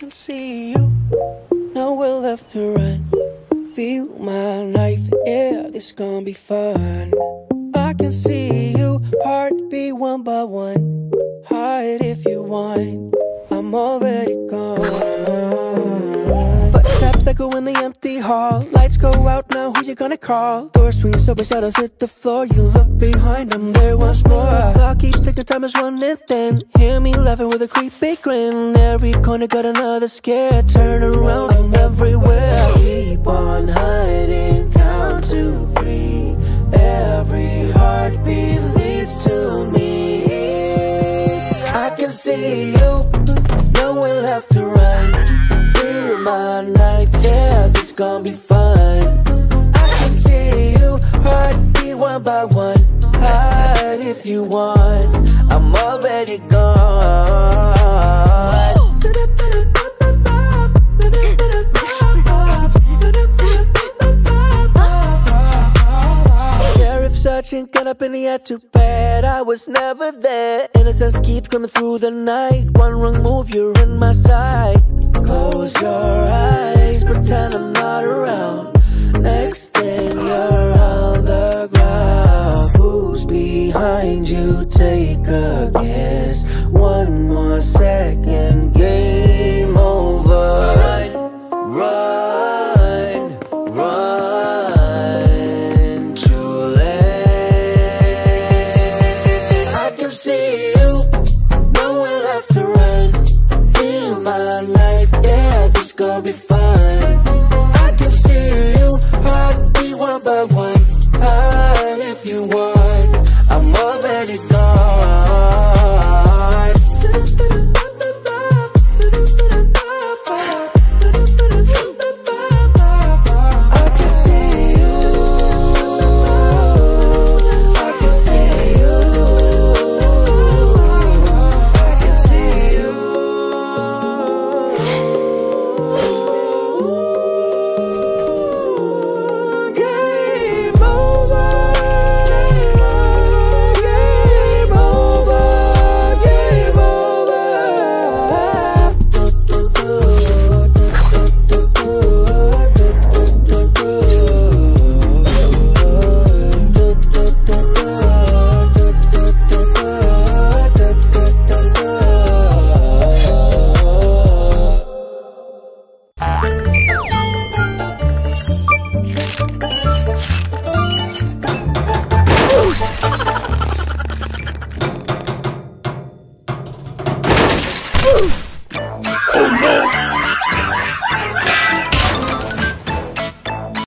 can see you, nowhere left to run. Feel my knife, yeah, this gon' be fun. I can see you, heartbeat one by one. Hide if you want, I'm already gone. Footsteps echo in the empty hall. Lights go out now, who you gonna call? Door swings open, shadows hit the floor. You look behind, I'm there once more. Clock keeps ticking, time is running thin. Hear me laughing with a creepy grin. Every corner got another scare. Turn around, I'm everywhere. Keep on hiding, count to 3. Every heartbeat leads to me. I can see you, nowhere left to run. Feel my knife, yeah, this gon' be fun. I can see you, heartbeat one by one. Hide if you want, I'm already gone. Sheriff searching, got up in the air, too bad I was never there. Innocence keeps coming through the night. One wrong move, you're in my sight. Close your eyes, pretend I'm not around. Next thing you're on the ground. Who's behind you? Take a guess. One more second, game over. Run, run, too late. I can see you, nowhere left to run. Feel my life, yeah, this gon' be fun. I can see you, heartbeat one by one. Hide if you want, I'm already gone. I can see you, I can see you, I can see you. Game over, game over, game Oh no!